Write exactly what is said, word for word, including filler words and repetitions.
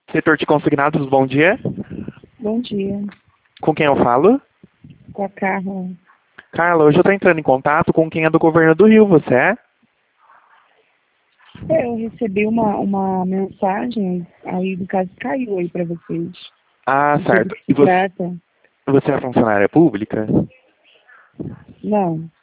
Setor de consignados, bom dia. Bom dia. Com quem eu falo? Com a Carla. Carla, hoje eu estou entrando em contato com quem é do governo do Rio, você é? É, eu recebi uma, uma mensagem, aí no caso caiu aí para vocês. Ah, Não sei do certo. que E se você, trata. você é funcionária pública? Não.